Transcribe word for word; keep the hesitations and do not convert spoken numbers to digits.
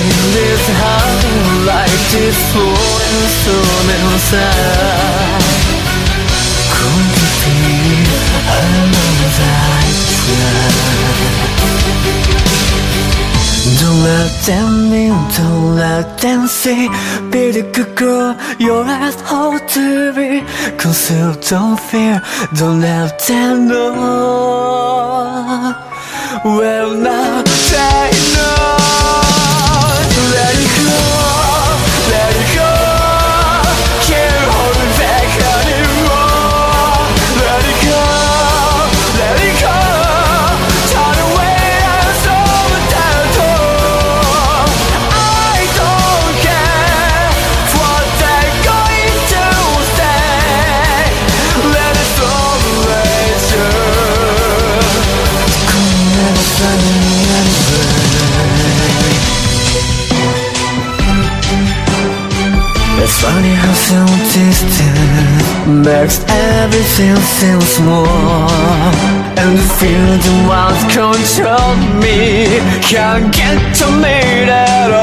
this how life is flowing so inside. Could it be I know that I try? Don't let them in, don't let them see. Be the good girl you're at home to be. Conceal, don't fear, don't let them know. Well now they know. Let it go, let it go. Can't hold it back anymore. Let it go, let it go. Turn away and over that door. I don't care what they're going to say. Let it all later. Come never find me anyway. It's funny how so distant makes everything seem small. And the fear the ones control me can't get to me at all.